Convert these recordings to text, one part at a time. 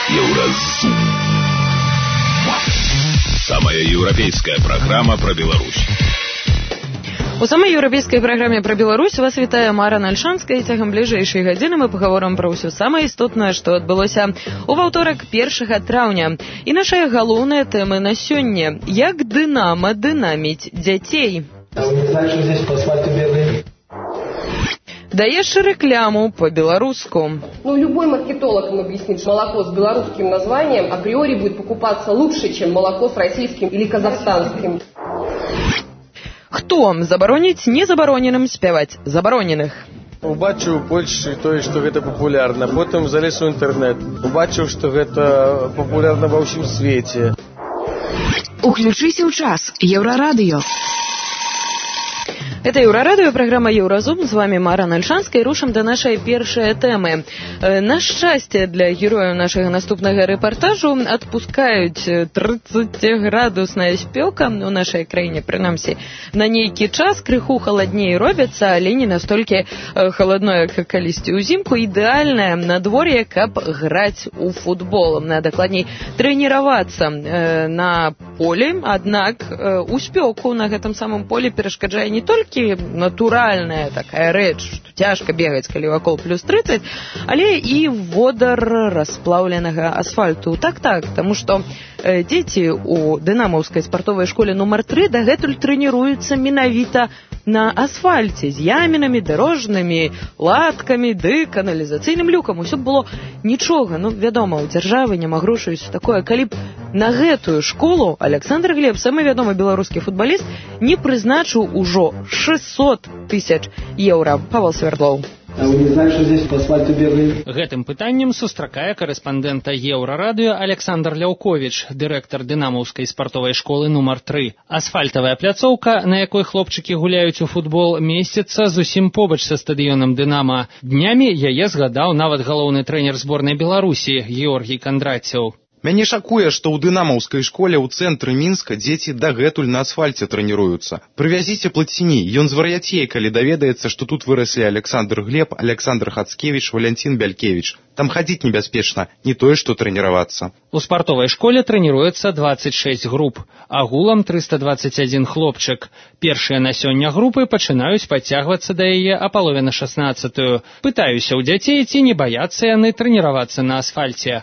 Евразум. Самая европейская программа про Беларусь. У самай еўрапейскай праграме пра Беларусь вас вітае Мара Нальшанская, і цягам бліжэйшай гадзіны мы пагаворым пра ўсё самае істотнае, што адбылося ў аўторак 1 траўня. І нашая галоўная тэма на сёння: як Дынама дынаміць дзяцей. Даеш рэкляму по-белорусски. Любой маркетолог им объяснит, что молоко с белорусским названием априори будет покупаться лучше, чем молоко с российским или казахстанским. Хто забароніць незабароненым спяваць забароненых? Убачыў у Польшчы тое, што гэта папулярна, потым залез у інтэрнэт, убачыў, што гэта папулярна ва ўсім свеце. Уключыся ў час. Еўрарадыё. Это Еврорадио, программа Евразум. С вами Мара Нальшанская. И рушим до нашей первой темы. На счастье для героев нашего наступного репортажу отпускают 30-градусная спека у нашей краине, принамсі, на нейкі час. Крыху холоднее робится, але не настолько холодное, как колисти узимку. Идеальное надворье, каб грать у футбол. Докладней, тренироваться на поле. Однако у спеку на этом самом поле перешкаджае не только натуральная такая рэч, што цяжка бегаць, калі вакол плюс 30, але і водар расплаўленага асфальту. Так, таму што дзеці у дынамаўскай спартовай школе нумар 3 дагэтуль трэніруюцца менавіта на асфальце з ямінамі, дарожнымі латкамі ды каналізацыйным люкам. Усё было нічога. Вядома, у дзяржавы няма грошай, усё такое. Калі б на гэтую школу Александр Глеб, самы вядомы беларускі футбаліст, не прызначыў ужо 600 тысяч еўра. Павел Свердлоў. А вы не знаете, что здесь по асфальту бегают? Гэтым пытаннем сустракае корэспандэнта Еўрарадыё Александр Ляўковіч, дырэктар дынамаўскай спартовай школы нумар 3. Асфальтавая пляцоўка, на якой хлопчыкі гуляюць у футбол, месціцца зусім побач са стадыёнам Дынама. Днямі яе згадаў нават галоўны трэнер зборнай Беларусі Георгій Кандраціў. Мяне шакуе, што ў дынамаўскай школе ў цэнтры Мінска дзеці дагэтуль на асфальце трэніруюцца. Прывязіце плаціней, ён звар'яцее, калі даведаецца, што тут выраслі Александр Глеб, Александр Хацкевіч, Валянцін Бялькевіч. Там хадзіць небяспечна, не тое, што трэніравацца. У спартовай школе трэніруецца 26 груп, агулам 321 хлопчык. Першыя на сёння групы пачынаюць падцягвацца да яе а палове на 16-ю. Пытаюся ў дзяцей, ці не баяцца яны трэніравацца на асфальце.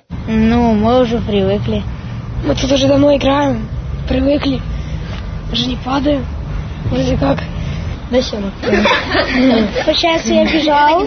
Мы уже привыкли. Мы тут уже давно играем, привыкли. Уже не падаем. Вроде как до сёнок. Получается, я бежал.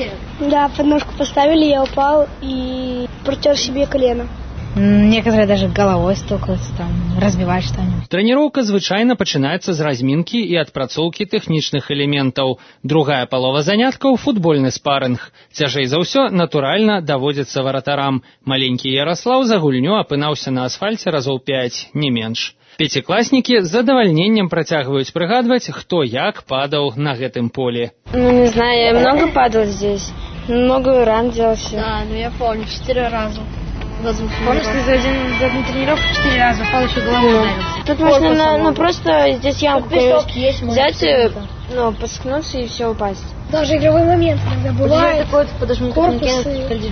Да, подножку поставили, я упал и протер себе колено. Некоторые даже головой стукаются, разбивают что-нибудь. Трэніроўка звычайна пачынаецца з размінкі і адпрацоўкі тэхнічных элементаў. Другая палова заняткаў – футбольны спарынг. Цяжэй за ўсё, натуральна, даводзіцца варатарам. Маленькі Яраслаў за гульню апынаўся на асфальце разоў 5, не менш. Пяцікласнікі з задавальненнем працягваюць прыгадваць, хто як падаў на гэтым поле. Не знаю, я много падал здесь. Много ран делался. Да, я помню, 4 раза. Помнишь, ты за одну тренировку 4 раза упал, еще головой ударился? Тут можно, просто здесь ямку взять, поскнуться и все упасть. Даже игровой момент иногда бывает. Корпусы.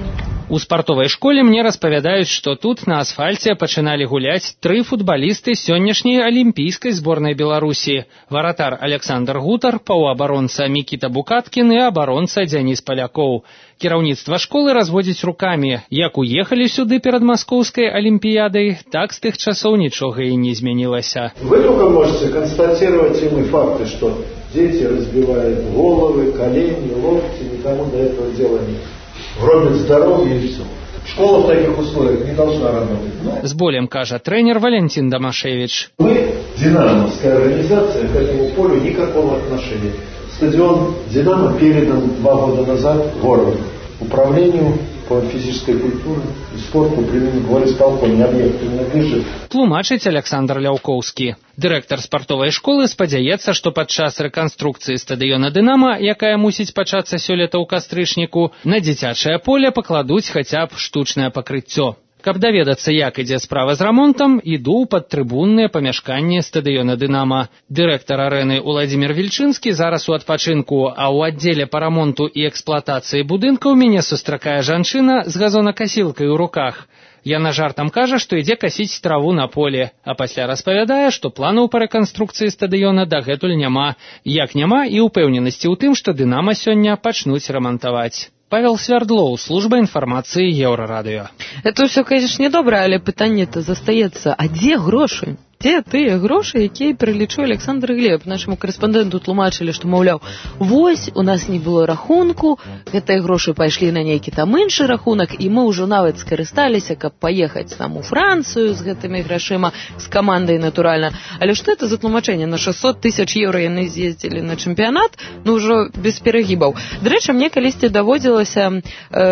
У спартовай школе мне распавядаюць, што тут на асфальце пачыналі гуляць 3 футбалісты сённяшняй алімпійскай зборнай Беларусі. Варатар Александр Гутар, паўабаронца Мікіта Букаткін і абаронца Дзяніс Палякоў. Кіраўніцтва школы разводзіць рукамі. Як уехалі сюды перад маскоўскай алімпіядай, так з тых часоў нічога і не змянілася. Вы только можете констатировать иные факты, что дети разбивают головы, колени, локти, никому до этого дела нет. Гробят здоровье и все. Школа в таких условиях не должна работать. С болем кажа тренер Валентин Домашевич. Мы, динамовская организация, к этому полю никакого отношения. Стадион «Динамо» передан 2 года назад городу. Управлению по физической культуре и спорту при горисполкоме объект принадлежит. Тлумачыць Александр Ляўкоўскі. Дырэктар спартовай школы спадзяецца, што падчас рэканструкцыі стадыёна «Дынама», якая мусіць пачацца сёлета ў кастрычніку, на дзіцячае поле пакладуць хаця б штучнае пакрыццё. Каб даведацца, як ідзе справа з рамонтам, іду ў падтрыбунныя памяшканні стадыёна «Дынама». Дырэктар арэны Уладзімір Вільчынскі зараз у адпачынку, а ў аддзеле па рамонту і эксплуатацыі будынкаў мяне сустракае жанчына з газонакасілкай у руках. Яна жартам кажа, што ідзе касіць траву на поле, а пасля распавядае, што планаў па рэканструкцыі стадыёна дагэтуль няма. Як няма і ўпэўненасці ў тым, што «Дынама» сёння пачнуць рамантаваць. Павел Свердлоў, служба інфармацыі Еўрарадыё. Это ўсё, конечно, добра, але пытанне-то застаецца, а дзе грошы? Дзе тыя грошы, якія пералічыў Александр Глеб? Нашаму карэспандэнту тлумачылі, што, маўляў, вось, у нас не было рахунку, гэтыя грошы пайшлі на нейкі там іншы рахунак, і мы ўжо нават скарысталіся, каб паехаць там у Францыю з гэтымі грашыма, з камандай, натуральна. Але што это за тлумачэнне? На 600 000 еўра яны з'ездзілі на чэмпіянат, ну ўжо без перагібаў. Дарэчы, мне калісьці даводзілася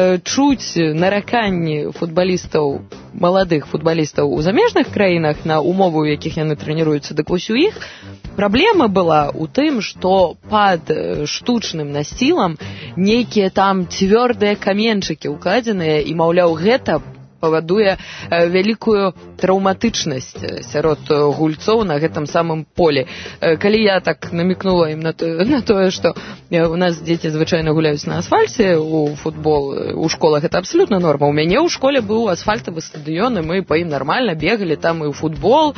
чуць нараканні футбалістаў, маладых футбалістаў у замежных краінах на умовы, у якіх яны трэніруюцца. Дык вось у іх праблема была ў тым, што пад штучным насцілам нейкія там цвёрдыя каменчыкі ўкладзеныя, і, маўляў, гэта павадуе вялікую траўматычнасць сярод гульцоў на гэтым самым поле. Калі я так намікнула ім на тое, што у нас дзеці звычайна гуляюць на асфальце у футбол, у школах гэта абсалютна норма. У мяне ў школе быў асфальтавы стадыён, і мы па ім нармальна бегалі, там і ў футбол,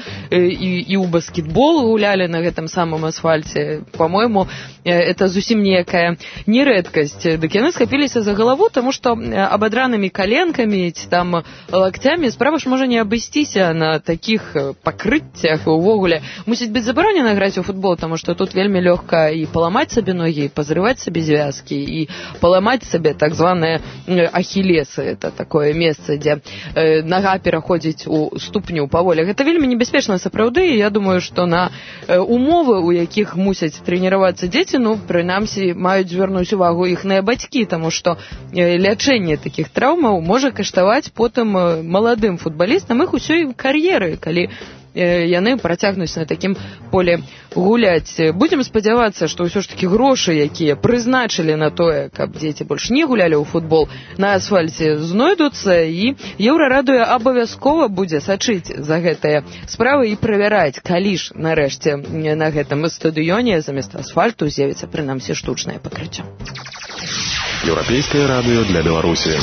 і ў баскетбол гулялі на гэтым самым асфальце. По-мойму, это зусім ніякая не рэдкасць. Дык яны схапіліся за галаву, таму што абадранымі каленкамі ці там локтями справа ж можа не абысціся на такіх пакрыццях. Увогуле мусіць быць забаронена граць у футбол, таму што тут вельмі лёгка і паламаць сабе ногі, і пазрываць сабе звязкі, і паламаць сабе так званыя ахілесы. Это такое месца, дзе нага пераходзіць у ступню па волі. Гэта вельмі небяспечна сапраўды, і я думаю, што на умовы, у якіх мусяць трэніравацца дзеці, ну, прынамсі, маюць звярнуць увагу іхныя бацькі, таму што лячэнне такіх траўмаў можа каштаваць потым маладым футбалістам іх усёй кар'еры, калі яны працягнуць на такім поле гуляць. Будзем спадзявацца, што ўсё ж такі грошы, якія прызначылі на тое, каб дзеці больш не гулялі ў футбол, на асфальце знойдуцца, і Еўрарадыё абавязкова будзе сачыць за гэтыя справы і правяраць, калі ж нарэшце на гэтым стадыёне замест асфальту з'явіцца прынамсі штучнае пакрыццё. Еўрапейскае радыё для Беларусі.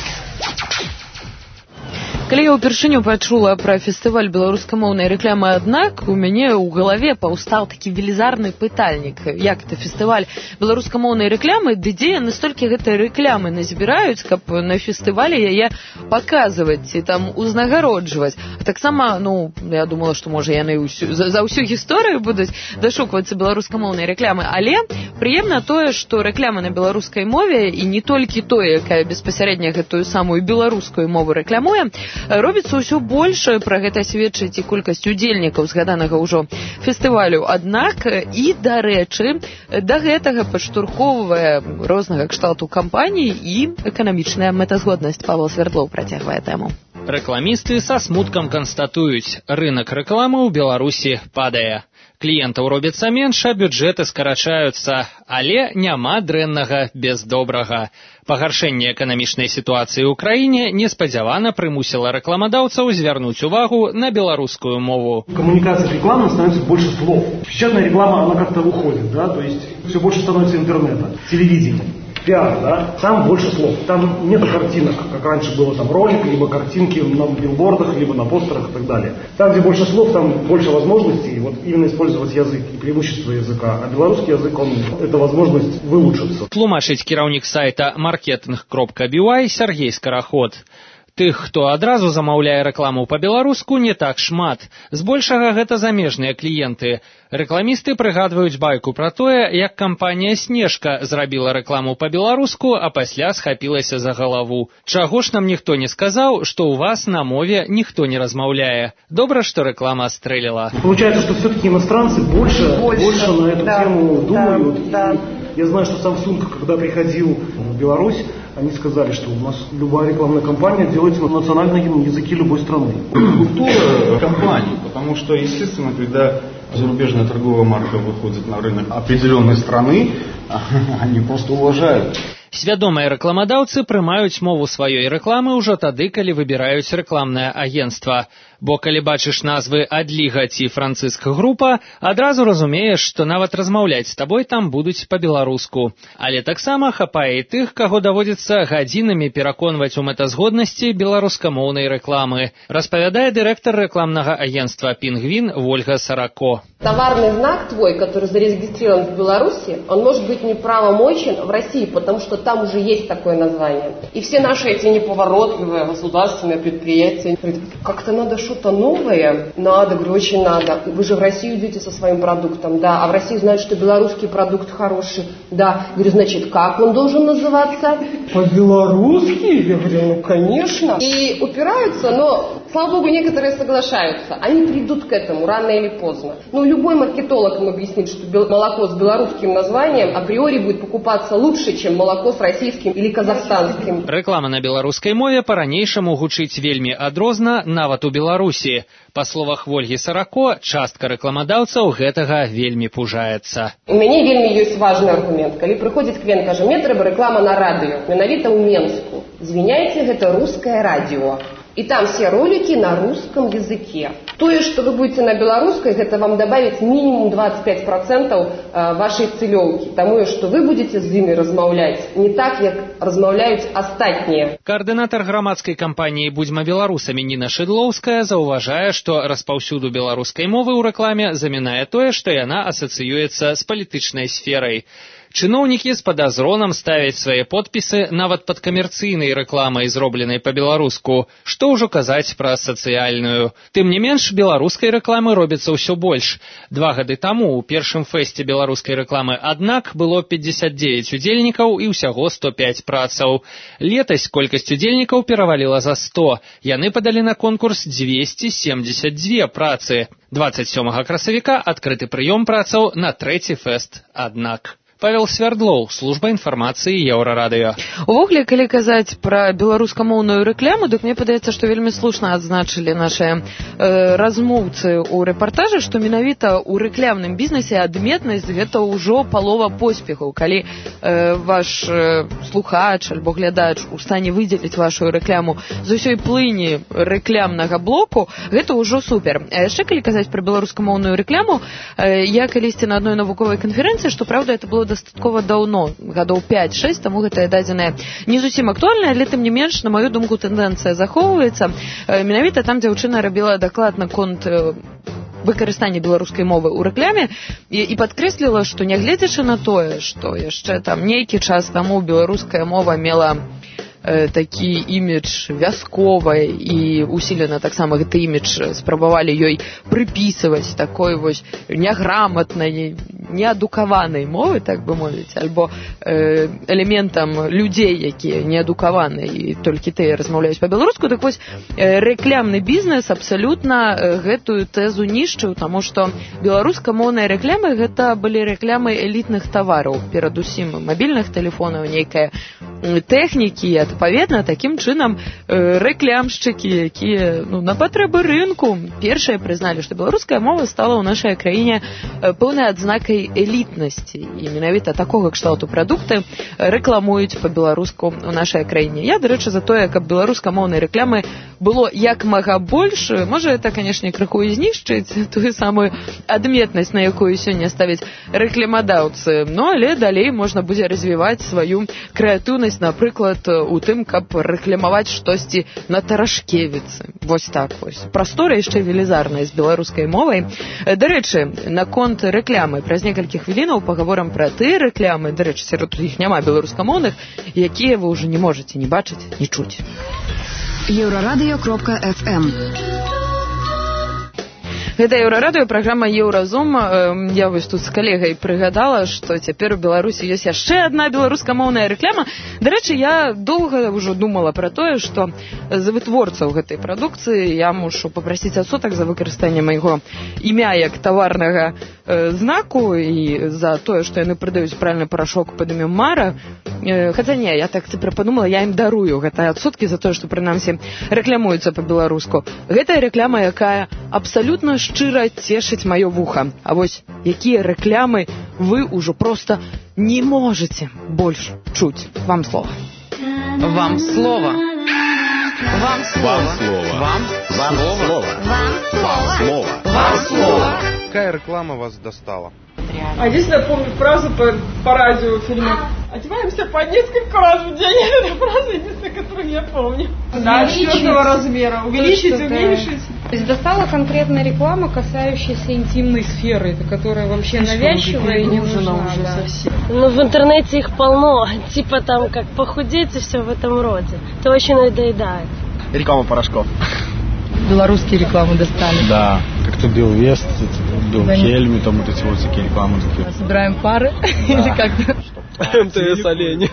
Калі я ўпершыню пачула пра фестываль беларускамоўнай рэкламы, аднак у мяне ў галаве паўстаў такі велізарны пытальнік. Як это фестываль беларускамоўнай рэкламы, ды дзе яны столькі гэтай рэкламы назбіраюць, каб на фестывалі яе паказваць і там узнагароджваць. А таксама, ну, я думала, што можа яны за ўсю гісторыю будуць дашуквацца беларускамоўнай рэкламы, але прыемна тое, што рэклама на беларускай мове, і не толькі тое, якая беспасярэдня гэтую самую беларускую мову рэкламуе, робіцца ўсё больш. Пра гэта сведчыць і колькасць удзельнікаў згаданага ўжо фестывалю. Аднак і, дарэчы, да гэтага падштурхоўвае рознага кшталту кампаній і эканамічная мэтазгоднасць. Павел Свердлоў працягвае тэму. Рэкламісты са смуткам канстатуюць, рынак рэкламы ў Беларусі падае. Кліентаў робіцца менш, а бюджэты скарачаюцца, але няма дрэннага без добрага. Пагаршэнне эканамічнай сітуацыі ў краіне неспадзявана прымусіла рэкламадаўцаў звярнуць увагу на беларускую мову. Коммуникация рекламы становится больше слов. Печатная реклама, она как-то уходит, да, то есть все больше становится интернета, телевидение. Пиар, да, там больше слов, там нету картинок, как раньше было там ролик, либо картинки на билбордах, либо на постерах и так далее. Там, где больше слов, там больше возможностей, вот именно использовать язык и преимущество языка. А белорусский язык, он, это возможность вылучиться. Тлумачыць кіраўнік сайта marketing.by Сергей Скараход. Тых, хто адразу замаўляе рэкламу па-беларуску, не так шмат. Збольшага гэта замежныя кліенты. Рэкламісты прыгадваюць байку пра тое, як кампанія «Снежка» зрабіла рэкламу па-беларуску, а пасля схапілася за галаву. Чаго ж нам ніхто не сказаў, што ў вас на мове ніхто не размаўляе. Добра, што рэклама стрэліла. Получается, что все-таки иностранцы больше на эту тему думают. Да. Я знаю, что Samsung, когда приходил в Беларусь, они сказали, что у нас любая рекламная кампания делается на национальном языке любой страны. Культура компании, потому что, естественно, когда зарубежная торговая марка выходит на рынок определенной страны, они просто уважают. Свядомыя рэкламадаўцы прымаюць мову сваёй рэкламы ўжо тады, калі выбіраюць рэкламнае агенцтва. Бо калі бачыш назвы «Адліга» ці «Францыск група», адразу разумееш, што нават размаўляць з табой там будуць па-беларуску. Але таксама хапае і тых, каго даводзіцца гадзінамі пераконваць у мэтазгоднасці беларускамоўнай рэкламы, распавядае дырэктар рэкламнага агентства «Пингвин» Ольга Сарако. Товарный знак твой, который зарегистрирован в Беларуси, он может быть неправомочен в России, потому что там уже есть такое название. И все наши эти неповоротливые государственные предприятия говорят, как-то надо что-то новое. Надо, говорю, очень надо. Вы же в Россию идете со своим продуктом, да, а в России знают, что белорусский продукт хороший, да. Говорю, значит, как он должен называться? По-белорусски? Я говорю, ну, конечно. И упираются, но, слава богу, некоторые соглашаются. Они придут к этому рано или поздно. Ну, любой маркетолог им объяснит, что молоко с белорусским названием априори будет покупаться лучше, чем молоко с российским или казахстанским. Рэклама на беларускай мове па-ранейшаму гучыць вельмі адрозна нават у Беларусі. Па словах Ольгі Сарако, частка рэкламадаўцаў гэтага вельмі пужаецца. У мяне вельмі ёсць важны аргумент. Калі прыходзіць кліент, кажа, мне трэба рэклама на радыё, менавіта ў Менску. Звиняйте, гэта русское радио. И там все ролики на русском языке. То, что вы будете на белорусской, это вам добавит минимум 25% вашей целевки. Тому, что вы будете с ними размаўляць не так, как размаўляюць астатнія. Координатор громадской кампании «Будьма беларусамі» Ніна Шыдлоўская заўважае, што распаўсюду беларускай мовы ў рэкламе замінае тое, што яна асацыюецца з палітычнай сферай. Чыноўнікі з падазронам ставяць свае подпісы нават пад камерцыйнай рэкламай, зробленай па-беларуску. Што ўжо казаць пра сацыяльную. Тым не менш, беларускай рэкламы робіцца ўсё больш. 2 гады таму ў першым фэсце беларускай рэкламы «Аднак» было 59 удзельнікаў і ўсяго 105 працаў. Летась колькасць удзельнікаў пераваліла за 100. Яны падалі на конкурс 272 працы. 27 красавіка адкрыты прыём працаў на 3-й фэст «Аднак». Павел Свярдлоў, служба інфармацыі Еўрарадыё. Увогуле, калі казаць пра беларускамоўную рэкляму, дык мне падаецца, што вельмі слушна адзначылі нашыя размоўцы ў рэпартажы, што менавіта ў рэклямным бізнесе адметнасць гэта ўжо палова поспеху. Калі ваш слухач альбо глядач у стане выдзеліць вашу рэкляму з усёй плыні рэклямнага блоку, гэта ўжо супер. А яшчэ калі казаць пра беларускамоўную рэкляму, я калісьці на адной навуковай канферэнцыі, што праўда, это было дастаткова даўно, гадоў 5-6, таму гэтая дадзеная не зусім актуальная, але тым не менш, на маю думку, тэндэнцыя захоўваецца. Менавіта там дзяўчына рабіла даклад наконт выкарыстання беларускай мовы ў рэкляме і падкрэсліла, што нягледзячы на тое, што яшчэ там нейкі час таму беларуская мова мела такі імідж вясковай і усілена таксама гэты імідж спрабавалі ёй прыпісваць такой вось няграмотнай, неадукаванай мовы, так бы мовіць, альбо элементам людзей, якія неадукаваныя і толькі тыя размаўляюць па-беларуску. Так вось, рэклямны бізнес абсалютна гэтую тэзу нішчыў, таму што беларускамоўныя рэклямы гэта былі рэклямы элітных тавараў, перадусім мабільных тэлефонаў, нейкая тэхнікі. Адпаведна, такім чынам рэклямшчыкі, якія на патрэбы рынку першыя прызналі, што беларуская мова стала ў нашай краіне пэўнай адзнакай элітнасці. І менавіта такога кшталту прадукты рэкламуюць па-беларуску ў нашай краіне. Я, дарэчы, за тое, каб беларускамоўнай рэклямы было як мага больш. Можа, это, канешне, крыху і знішчыць тую самую адметнасць, на якую сёння ставяць рэкламадаўцы. Ну, але далей можна будзе развіваць сваю крэатыўнасць, напрыклад, у тым, каб рэкламаваць штосьці на Тарашкевіцы. Вось так вось. Прастора яшчэ велізарная з беларускай мовай. Дарэчы, наконт рэклямы. Праз некалькі хвілінаў пагаворам пра тыя рэклямы, дарэчы, сярод іх няма беларускамоўных, якія вы ўжо не можаце ні бачыць, ні чуць. Еўрарадыё.фм. Гэта Еўрарадыё, праграма Еўразум. Я вось тут з калегай прыгадала, што цяпер у Беларусі ёсць яшчэ адна беларускамоўная рэкляма. Дарэчы, я доўга ўжо думала пра тое, што за вытворцаў гэтай прадукцыі я мушу папрасіць адсотак за выкарыстанне майго імя як таварнага знаку і за тое, што яны прадаюць правільны парашок пад імем Мара. Хаця не, я так цяпер падумала, я ім дарую гэтыя адсоткі за тое, што прынамсі рэклямуюцца па-беларуску. Гэтая рэкляма, якая абсалютна шчыра цешыць маё вуха. А вось якія рэклямы вы ўжо просто не можете больш чуць. Вам слово. Вам слово. Вам слово. Вам слово. Вам слово. Вам слово. Вам слово. Какая реклама вас достала? А единственное, я помню фразу по радио в фильме «Одеваемся по несколько раз в день». Это фраза единственная, которую я помню. Да, 4 размера. Увеличить, уменьшить. То есть достала конкретная реклама, касающаяся интимной сферы, которая вообще навязчивая и не нужна уже совсем. Ну, в интернете их полно. Типа там, как похудеть и все в этом роде. Это очень надоедает. Реклама порошков. Белорусские рекламы достали. Да, как-то Белвест, Белхельми, там вот эти вот всякие рекламы. Собираем пары или как-то? МТС олени.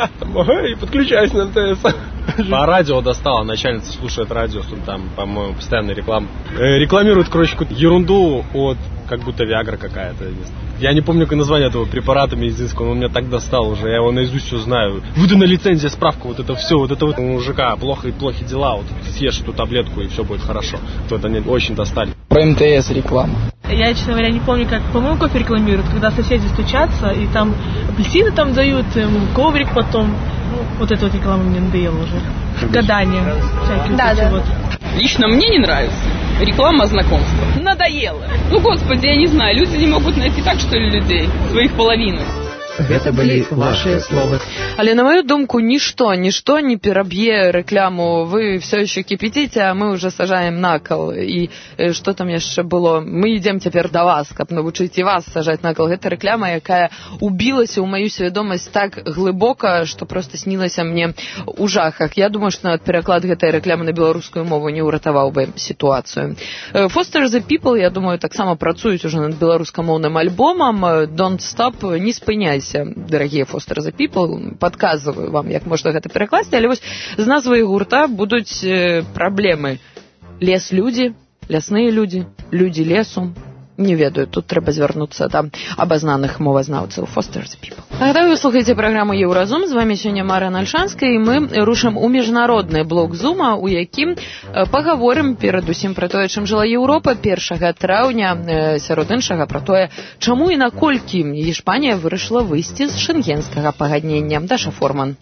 И подключайся на МТС. По радио достала, начальница слушает радио, там, по-моему, постоянно реклама. Рекламирует, короче, какую-то ерунду от, как будто Виагра какая-то. Я не помню, какое название этого препарата медицинского, но он меня так достал уже, я его наизусть все знаю. Выдана лицензия, справка, вот это все, вот это вот у мужика плохи дела, вот съешь эту таблетку и все будет хорошо. Вот они очень достали. Про МТС реклама. Я, честно говоря, не помню, как, по-моему, кофе рекламируют, когда соседи стучатся, и там апельсины там дают, коврик потом. Ну, вот эта вот реклама мне надоела уже. Гадания всякие. Да. Вот. Лично мне не нравится реклама знакомства. Надоело. Ну, господи, я не знаю, люди не могут найти так, что ли, людей, своих половину. Гэта былі ваши словы. Але на мою думку, ничто не пераб'е рекламу. Вы все еще кипятите, а мы уже сажаем на кол. И что там еще было? Мы идем теперь до вас, каб навучыць і вас сажать на кол. Гэта реклама, якая убілася ў мою свядомасць так глыбока, что просто снілася мне ў жахах. Я думаю, что нават пераклад гэтай рэкламы на беларускую мову не ўратаваў бы сітуацыю. Foster the People, я думаю, таксама працуюць уже над беларускамоўным альбомам. Don't Stop, не спыняйся, дарагія Foster the People, подказываю вам, як можна гэта перакласці, але вось з назвай гурта будуць праблемы. Лес-людзі, лясныя людзі, людзі лесу. Не ведаю, тут трэба звярнуцца да абазнаных мовазнаўцаў. Foster the People. Нагадаю, вы слухаеце праграму Еўразум. З вамі сёння Мара Нальшанская, і мы рушым у міжнародны блок Зума, у якім пагаворым перадусім пра тое, чым жыла Еўропа 1 траўня, сярод іншага пра тое, чаму і наколькі Іспанія вырашыла выйсці з шэнгенскага пагаднення. Даша Форман.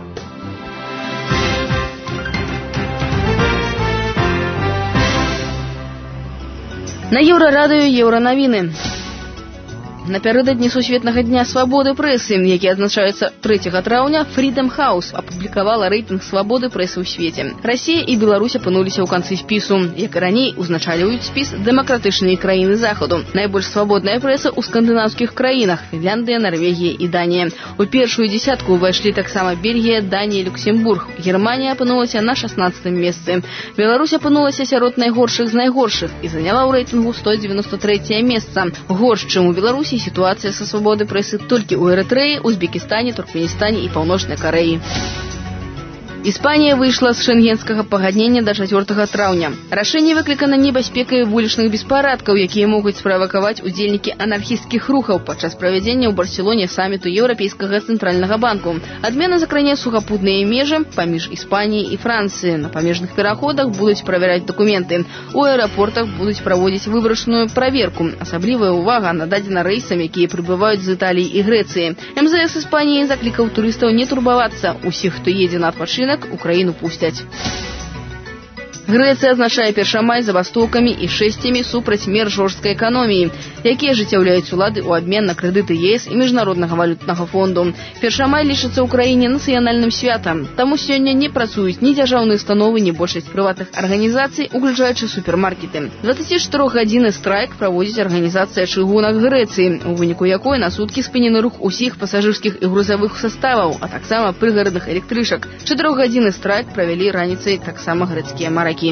На Еўрарадыё Еўранавіны. Напярэдадні сусветнага дня свабоды прэсы, які адзначаецца 3 траўня, Freedom House апублікавала рэйтынг свабоды прэсы ў свеце. Расія і Беларусь апынуліся ў канцы спісу. Як і раней, узначальваюць спіс дэмакратычныя краіны Захаду. Найбольш свабодная прэса ў скандынаўскіх краінах – Фінляндыя, Нарвегія і Данія. У першую дзесятку ўвайшлі таксама Бельгія, Данія, Люксембург. Германія апынулася на 16-м месцы. Беларусь апынулася сярод найгоршых з найгоршых і заняла ў рэйтынгу 193-е месца. Горш, чым у Беларусі, ситуация со свободой прессы только у Эритреи, Узбекистане, Туркменистане и Паўночнай Кореи. Испания вышла з шэнгенскага пагаднення до 4 траўня. Рашэнне выклікана небяспекай вулічных беспарадкаў, якія могуць справакаваць удзельнікі анархісцкіх рухаў падчас правядзення ў Барселоне саміту Еўрапейскага цэнтральнага банку. Адмена закране сухапутныя межы паміж Іспаніяй і Францыяй. На памежных пераходах будуць правяраць дакументы. У аэрапортах будуць праводзіць выбарачную праверку. Асаблівая ўвага нададзена рэйсам, якія прыбываюць з Італіі і Грэцыі. МЗС Іспаніі заклікаў турыстаў не турбавацца. Усіх, хто едзе на адпачынак, Украину пустять. Грэцыя адзначае 1 май забастоўкамі і шэсцямі супраць мер жорсткай эканоміі, якія ажыццяўляюць улады ў абмен на крэдыты ЕС і Міжнароднага валютнага фонду. 1 май лічыцца ў краіне нацыянальным святам, таму сёння не працуюць ні дзяржаўныя установы, ні большасць прыватных арганізацый, уключаючы супермаркеты. 24-гадзінны страйк праводзіць арганізацыя чыгунак Грэцыі, у выніку якой на суткі спынены рух усіх пасажырскіх і грузавых составаў, а таксама прыгарадных электрычак. 4-гадзінны страйк правялі раніцай таксама грэцкія маракі.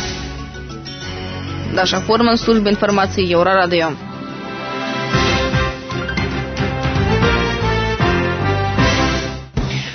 Даша Форман, служба информации Еўрарадыё.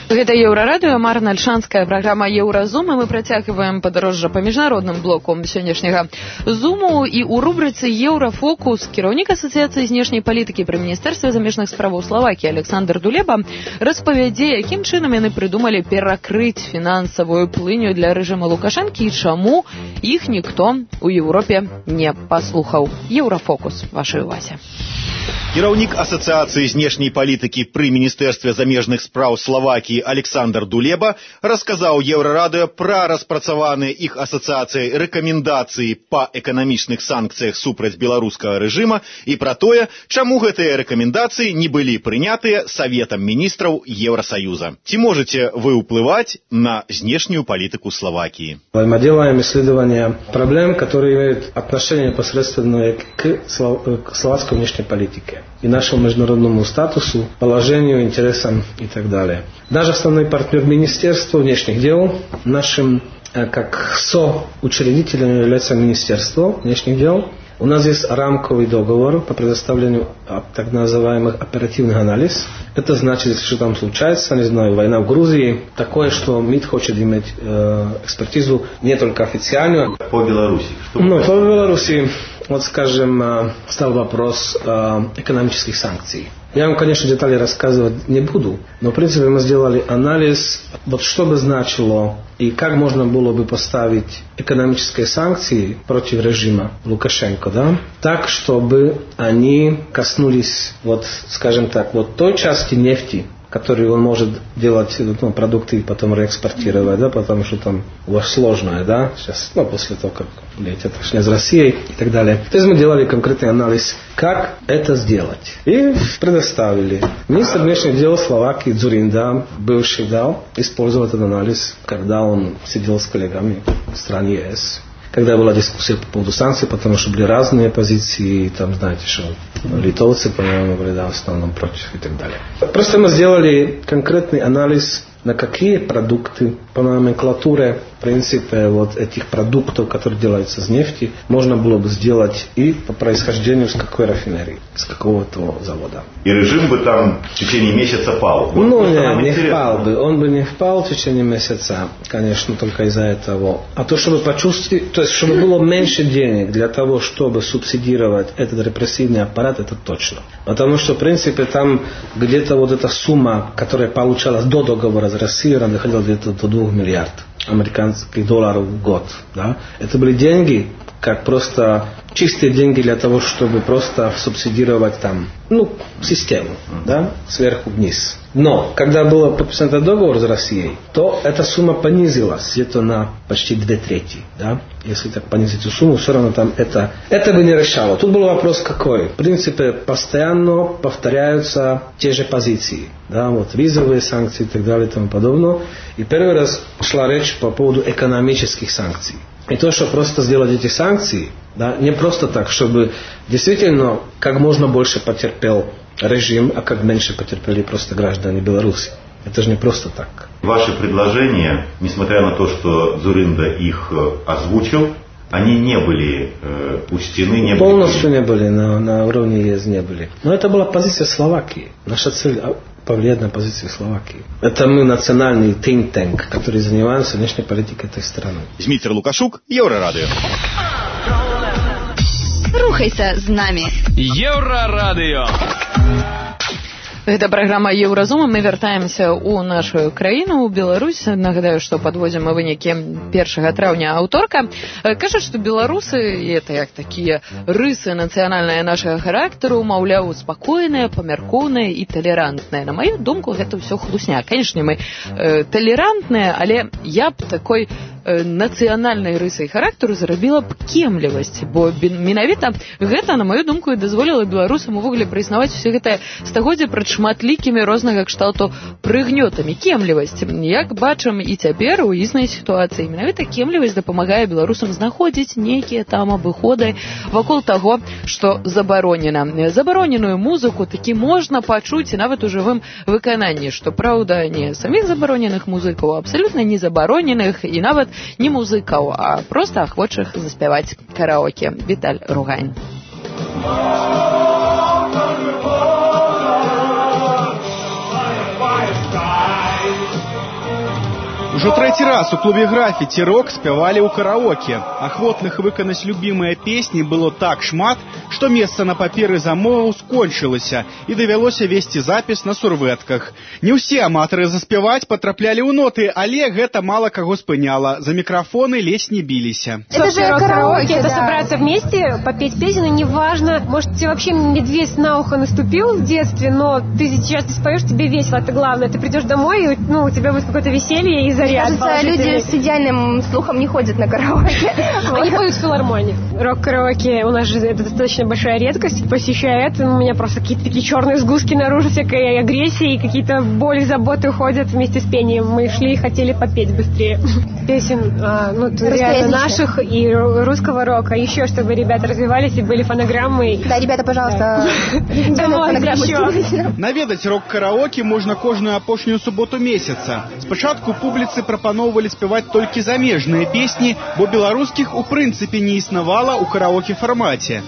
Гэта Еўрарадыё, Марна Альшанская, праграма Еўразум, і мы працягваем падарожжа па міжнародным блоку сённяшняга зуму. І ў рубрыцы Еўрафокус кіраўнік Асацыяцыі знешняй палітыкі пры Міністэрстве замежных справаў Славакіі Александр Дулеба распавядзе, якім чынам яны прыдумалі перакрыць фінансавую плыню для рэжыма Лукашэнкі і чаму іх ніхто у Еўропе не паслухаў. Еўрафокус, вашай увазе. Кіраўнік Асацыяцыі знешняй палітыкі пры Міністэрстве замежных спраў Славакіі Александр Дулеба расказаў Еўрарадыё пра распрацаваныя іх асацыяцыяй рэкамендацыі па эканамічных санкцыях супраць беларускага рэжыма і пра тое, чаму гэтыя рэкамендацыі не былі прынятыя Саветам міністраў Евросоюза. Ці можете вы ўплываць на знешнюю палітыку Словакии? Мы делаем исследования проблем, которые имеют отношение непосредственно к словацкой внешней политике и нашему международному статусу, положению, интересам и так далее. Наш основной партнер Министерства внешних дел, нашим как соучредителем является Министерство внешних дел. У нас есть рамковый договор по предоставлению так называемых оперативных анализ. Это значит, что там случается, не знаю, война в Грузии, такое, что МИД хочет иметь экспертизу не только официальную. По Беларуси? По Беларуси, вот скажем, стал вопрос экономических санкций. Я вам, конечно, детали рассказывать не буду, но, в принципе, мы сделали анализ, вот что бы значило и как можно было бы поставить экономические санкции против режима Лукашенко, да, так, чтобы они коснулись, вот, скажем так, вот той части нефти, который он может делать продукты и потом реэкспортировать, да, потому что там у вас сложное, да, сейчас, после того, как летят из России и так далее. То есть мы делали конкретный анализ, как это сделать. И предоставили. Министр внешних дел Словакии Дзуринда, бывший, да, использовал этот анализ, когда он сидел с коллегами в стране ЕС. Когда была дискуссия по поводу санкций, потому что были разные позиции, там, знаете, что литовцы, по-моему, были, да, в основном против и так далее. Просто мы сделали конкретный анализ, на какие продукты по номенклатуре, в принципе, вот этих продуктов, которые делаются из нефти, можно было бы сделать и по происхождению с какой рафинерии, с какого-то завода. И режим бы там в течение месяца пал? Вот не впал бы. Он бы не впал в течение месяца, конечно, только из-за этого. А то, чтобы почувствовать, то есть, чтобы было меньше денег для того, чтобы субсидировать этот репрессивный аппарат, это точно. Потому что, в принципе, там где-то вот эта сумма, которая получалась до договора с Россией, она доходила где-то до 2 миллиардов американских долларов в год. Да? Это были деньги, как просто чистые деньги для того, чтобы просто субсидировать там, систему, да, сверху вниз. Но, когда был подписан этот договор с Россией, то эта сумма понизилась где-то на почти 2/3. Да? Если так понизить эту сумму, все равно там это бы не решало. Тут был вопрос какой? В принципе, постоянно повторяются те же позиции. Да? Вот визовые санкции и так далее и тому подобное. И первый раз шла речь по поводу экономических санкций. И то, что просто сделать эти санкции, да, не просто так, чтобы действительно как можно больше потерпел режим, а как меньше потерпели просто граждане Беларуси. Это же не просто так. Ваши предложения, несмотря на то, что Дзуринда их озвучил, они не были учтены, не были... Полностью не были, на уровне ЕС не были. Но это была позиция Словакии. Наша цель повлиять на позицию Словакии. Это мы национальный think tank, который занимается внешней политикой этой страны. Дмитрий Лукашук, Еўрарадыё. Рухайся з намі. Еўрарадыё. Гэта праграма Еўразума. Мы вяртаемся ў нашу краіну, ў Беларусь. Нагадаю, што падводзім мы вынікі 1 траўня аўторка. Кажуць, што беларусы, і это як такія рысы нацыянальныя нашага характару, маўляў, спакойныя, памяркоўныя і талерантныя. На маю думку, гэта ўсё хлусня. Канешне, мы талерантныя, але я б такой нацыянальнай рысай характару зрабіла б кемлівасць, бо менавіта гэта, на маю думку, і дазволіла беларусам увогуле праіснаваць усе гэтае стагоддзе пред шматлікімі рознага кшталту прыгнётамі. Кемлівасць, як бачым і цяпер у існай сітуацыі, менавіта кемлівасць дапамагае беларусам знаходзіць нейкія там абыходы вакол таго, што забаронена. Забароненую музыку такі можна пачуць і нават у жывым выкананні, што праўда не саміх забароненых музыкаў, а абсалютна не забароненых і нават не музыкаў, а проста ахвочых заспяваць караоке. Віталь Ругань. Ужо трэці раз у клубе «Графіці рок» спявалі ў караоке. Ахвотных выканаць любімыя песні было так шмат, што месца на паперы замоваў скончылася і давялося весці запіс на сурвэтках. Не ўсе аматары заспяваць патраплялі ў ноты, але гэта мала каго спыняла. За микрофоны ледзь не билися. Это же караоке, это собраться вместе, попеть песню, неважно. Может, тебе вообще медведь на ухо наступил в детстве, но ты сейчас споешь, тебе весело, это главное. Ты придешь домой, и у тебя будет какое-то веселье и заряд. Кажется, люди с идеальным слухом не ходят на караоке. Они поют в филармонии. Рок-караоке у нас же это достаточно большая редкость. Посещает, у меня просто какие-то такие черные сгустки наружу, всякой агрессии, и какие-то боли, заботы уходят вместе с пением. Мы шли и хотели попеть быстрее. Песен, реально наших и русского рока. Еще, чтобы ребята развивались и были фонограммы. Да, ребята, пожалуйста. Наведаць рок-караоке можна кожную апошнюю суботу месяца. Спачатку публіцы прапаноўвалі спяваць толькі замежныя песні, бо беларускіх у прынцыпе не існавала ў караоке-фармаце.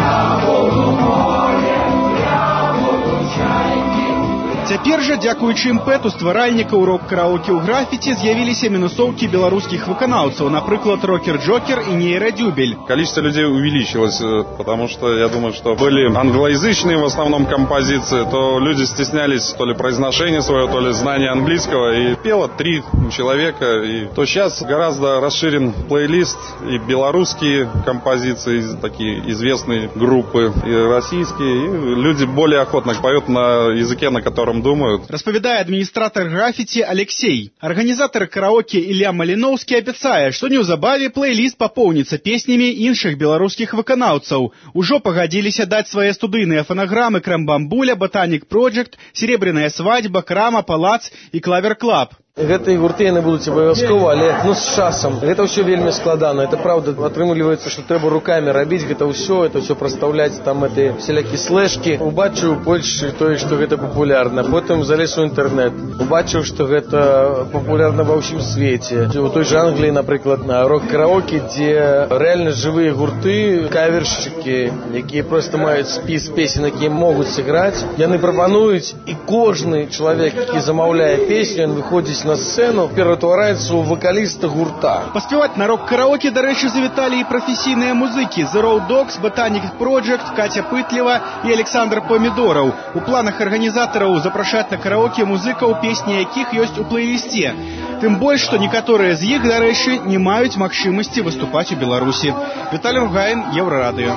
Цяпер жа, дзякуючы імпэту стваральнікаў рок-караоке ў «Графіці», з'явіліся мінусоўкі беларускіх выканаўцаў, напрыклад, «Рокер-Джокер» и «Нейродюбель». Количество людей увеличилось, потому что, я думаю, что были англоязычные в основном композиции, то люди стеснялись то ли произношение свое, то ли знание английского, и пело 3 человека, и то сейчас гораздо расширен плейлист, и белорусские композиции, такие известные группы, и российские, и люди более охотно поют на языке, на котором думают. Распавядае адміністратар «Графіці» Алексей. Арганізатар караоке Ілля Маліноўскі абяцае, што неўзабаве плейліст папоўніцца песнямі іншых беларускіх выканаўцаў. Ужо пагадзіліся даць свае студыйныя фанаграмы «Крамбамбуля», «Ботаник Проджект», «Серебряная свадьба», «Крама», «Палац» і «Клавер Клаб». Гэтыя гурты яны будуць абавязкова, але з часам. Гэта ўсё вельмі складана. Это правда атрымліваецца, што трэба рукамі рабіць гэта ўсё прадстаўляць там эти всякі слэшкі. Убачыў у Польшчы тое, што гэта папулярна. Потым залез у інтэрнэт. Убачыў, што гэта папулярна ва ўсім свеце. У той жа Англіі, напрыклад, на рок-караоке, дзе рэальна жывыя гурты, кавершчыкі, якія проста маюць спіс песен, якія могуць сыграць. Яны прапануюць, і кожны чалавек, які замаўляе песню, ён выходзіць на сцену, ператвараецца ў вакаліста гурта. Паспяваць на рок-караоке, дарэчы, завіталі і прафесійныя музыкі The Road Dogs, Botanic Project, Катя Пытлева і Александр Помидоров. У планах арганізатараў запрашаць на караоке музыкаў, песні якіх ёсць у плейлісце. Тым больш, што некаторыя з іх, дарэчы, не маюць магчымасці выступаць у Беларусі. Віталій Ругаін, Еўрарадыё.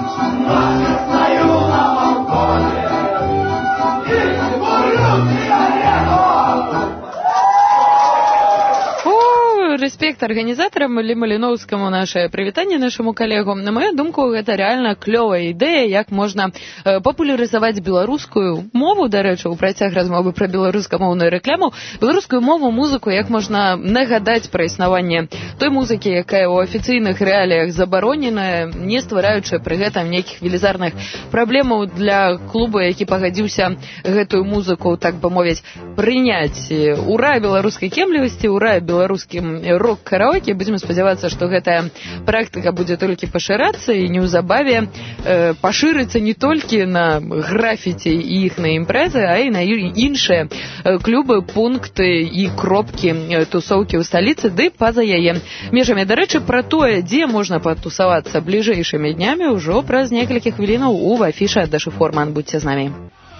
Респект организаторам Іллі Маліноўскаму, наше прывітанне нашаму калегу. На мою думку, гэта реально клёвая ідэя, як можна папулярызаваць беларускую мову, дарэчы, у працяг размовы пра беларускамоўную рэкламу, беларускую мову, музыку, як можна нагадаць пра існаванне той музыкі, якая ў афіцыйных рэаліях забароненая, не ствараючы пры гэтым нейкіх велізарных праблемаў для клуба, які пагадзіўся гэтую музыку, так бы мовіць, прыняць. Ура беларускай кемлівасці, ура беларускім рок-караоке. Будем спадзявацца, што гэтая практыка будзе толькі пашырацца і неўзабаве пашырыцца не толькі на графіці і іх на імпрэзы, а і на іншыя клубы, пункты і кропкі тусоўкі ў сталіцы, ды па-за яе межамі. Дарэчы, пра тое, дзе можна патусавацца бліжэйшымі днямі, ўжо праз некалькі хвілінаў у афішы ад Дашы Форман. Будьце з намі.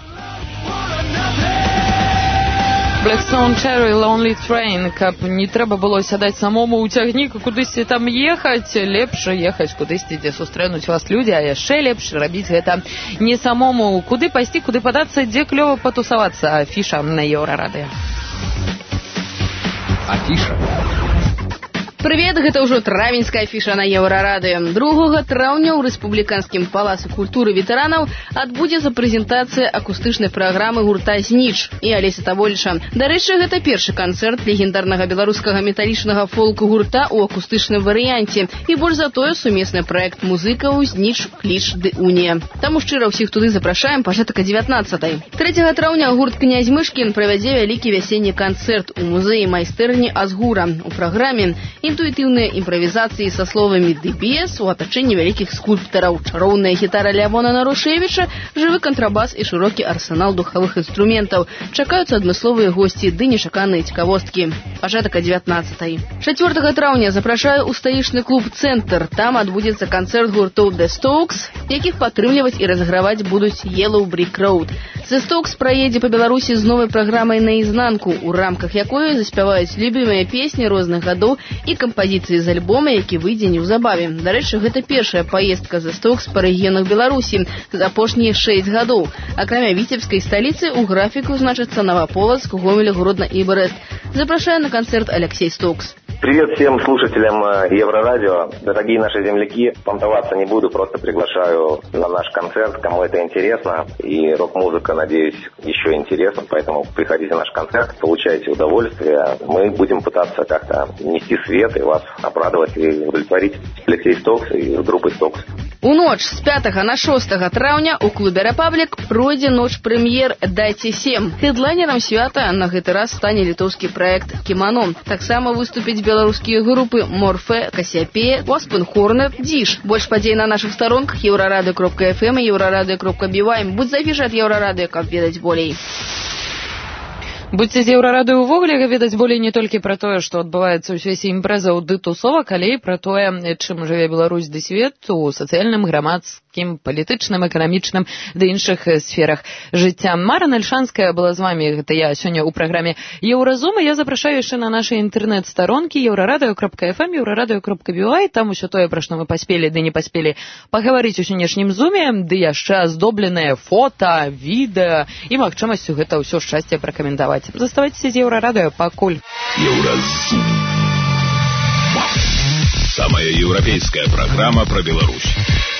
Blackstone Cherry Lonely Train, каб не трэба было сядаць самому ў цягнік, кудысьці там ехаць, лепш ехаць кудысьці, дзе сустрэнуць вас людзі, а яшчэ лепш рабіць гэта не самому. Куды пайсці, куды падацца, дзе клёва патусавацца. Афіша на Еўрарадыё. Афіша. Привет, гэта ўжо травеньская афіша на Еўрарадыё. 2 траўня ў рэспубліканскім палацы культуры ветэранаў адбудзецца прэзентацыя акустычнай праграмы гурта «Знич» і Алеся Таволіча. Дарэчы, гэта першы канцэрт легендарнага беларускага металічнага фолк-гурта ў акустычным варыянце і больш за тое сумесны праект музыкаў «Знич, Кліч ды Унія». Таму шчыра ўсіх туды запрашаем пачатак о 19-й. 3 траўня гурт «Князь Мышкін» правядзе вялікі вясенні канцэрт у музеі майстэрні Азгура. У праграме інтуітыўныя імправізацыі са словамі «ды без» у атачэнні вялікіх скульптараў, чароўная гітара Лявона Нарушевіча, жывы кантрабас і шырокі арсенал духавых інструментаў. Чакаюцца адмысловыя госці ды нечаканыя цікавосткі. Пачатак о 19-й. 4 траўня запрашаю ў стаічны клуб «Цэнтр». Там адбудзецца канцэрт гуртоў The Stokes, якіх падтрымліваць і разграваць будуць Yellow Brick Road. The Stokes праедзе па Беларусі з новай праграмай «Наізнанку», у рамках якой заспяваюць любімыя песні розных гадоў і кампазіцыі з альбома, які выйдзе неўзабаве. Дарэчы, гэта першая паездка The Stokes па рэгіёнах Беларусі за апошнія 6 гадоў. Акрамя віцебскай сталіцы, у графіку значыцца Новополоцк, Гомель, Гродно и Брест. Запрашаю на концерт Алексей Стокс. Привет всем слушателям Еврорадио. Дорогие наши земляки, понтоваться не буду, просто приглашаю на наш концерт, кому это интересно. И рок-музыка, надеюсь, еще интересна, поэтому приходите на наш концерт, получайте удовольствие. Мы будем пытаться как-то нести свет и вас обрадовать и удовлетворить. Алексей Стокс и группой Стокс. У ноч з 5 на 6 траўня у клубе «Рэпаблік» пройдзе ноч прэм'ер «Дайце 7». Хедлайнерам свята на гэты раз стане літоўскі праект «Кімано». Таксама выступяць беларускія групы «Морфе», «Касіапея», «Уаспен Хорнет», «Диш». Больш падзей на нашых старонках Еврорадио.fm и Еврорадио.by. Будь зафішы ад Еврорадио, каб ведаць болей. Будьце з Еўрарадыё ўвогуле ведаць болей не толькі пра тое, што адбываецца ў свеце імпрэзаў ды тусовак, але і пра тое, чым жыве Беларусь ды свет у сацыяльным, грамадскім, палітычным, эканамічным ды іншых сферах жыцця. Мара Нальшанская была з вамі, гэта я сёння ў праграме Еўразум, і я запрашаю яшчэ на нашы інтэрнэт-старонкі Еврорадио.fm, Еврорадио.by. Там усё тое, пра што мы паспелі ды не паспелі пагаварыць у сённяшнім зуме, ды яшчэ аздобленыя фота, відэа і магчымасцю гэта ўсё шчасце пракаментаваць. Заставайтесь з Еврорадио, пакуль. Евразум. Самая европейская программа про Беларусь.